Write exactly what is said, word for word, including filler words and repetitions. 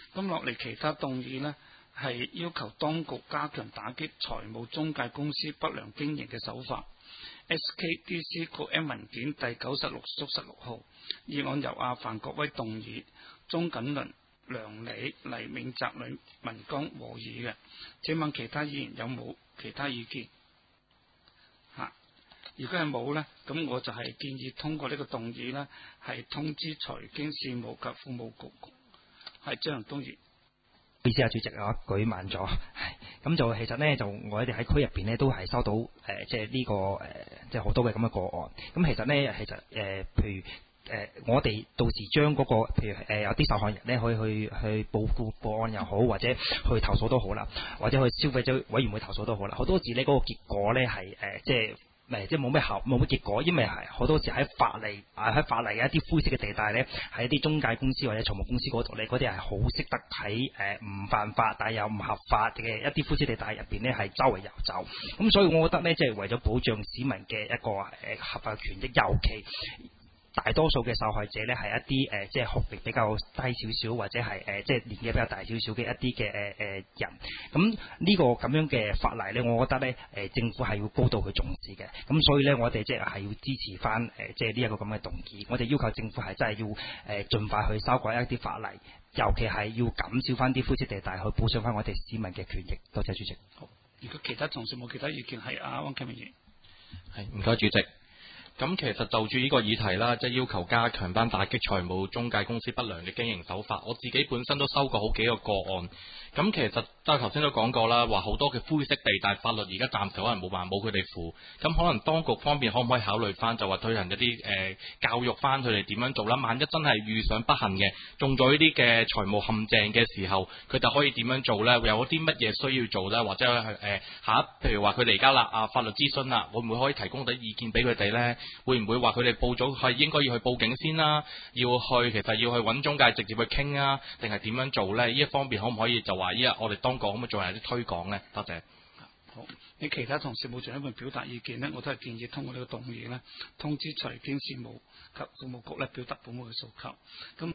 咁落嚟其他動議呢，係要求當局加強打擊財務中介公司不良經營嘅手法。S K D C 局 M 文件第九十六縮十六號，議案由阿范國威動議，鍾錦麟、梁理、黎銘澤、呂文剛和議嘅。請問其他議員有冇其他意見？嚇，如果係冇呢，咁我就係建議通過呢個動議呢，係通知財經事務及庫務局。係張東儀。 意思啊，主席啊，舉慢咗，咁就其實呢，就我哋喺區入邊呢，都係收到誒、呃，即係呢、這個誒、呃，即係好多嘅咁嘅個案。咁其實呢，其實誒、呃，譬如誒、呃，我哋到時將嗰、那個，譬如誒、呃，有啲受害人呢，可以去去報報報案又好，或者去投訴都好啦，或者去消費者委員會投訴都好啦。好多時呢，嗰、那個結果呢，係誒、呃，即係。誒即係冇咩效冇乜結果，因為係好多時喺法例啊喺法例嘅一啲灰色嘅地帶咧，喺一啲中介公司或者財務公司嗰度咧，嗰啲係好識得喺誒唔犯法但係又唔合法嘅一啲灰色地帶入邊咧，係周圍遊走。咁所以我覺得咧，即係為咗保障市民嘅一個誒合法權益，尤其大多數嘅受害者咧係一啲誒、呃、即係學歷比較低少少，或者係誒、呃、即係年紀比較大少少嘅一啲嘅誒誒人。咁呢個咁樣嘅法例咧，我覺得咧誒、呃、政府係要高度去重視嘅。咁所以咧，我哋即係係要支持翻誒、呃、即係呢一個咁嘅動議。我哋要求政府係真係要誒、呃、盡快去修改一啲法例，尤其係要減少翻啲灰色地帶，去保障翻我哋市民嘅權益。多謝主席。 好，如果其他同事冇其他意見，係阿汪啟明議員。 係，唔該主席。咁其實就住呢個議題啦，即係要求加強班打擊財務中介公司不良嘅經營手法。我自己本身都收過好幾個個案。咁其實都係頭先都講過啦，話好多嘅灰色地帶法律而家暫時可能冇辦法冇佢哋負。咁可能當局方面可唔可以考慮翻，就話推行一啲誒、呃、教育翻佢哋點樣做啦？萬一真係遇上不幸嘅中咗呢啲嘅財務陷阱嘅時候，佢哋可以點樣做呢？有啲乜嘢需要做呢？或者係誒下一，譬如話佢哋而家啦啊法律諮詢啦，會唔會可以提供啲意見俾佢哋呢？會唔會話佢哋報咗係應該要去報警先啦？要去其實要去揾中介直接去傾啊？定係點樣做呢？呢一方面可唔可以就話依家我哋當局可唔可以做下啲推廣呢？多謝。 好，你其他同事冇進一步表達意見呢，我都係建議通過呢個動議呢，通知財經事務及庫務局呢，表達本會嘅訴求。咁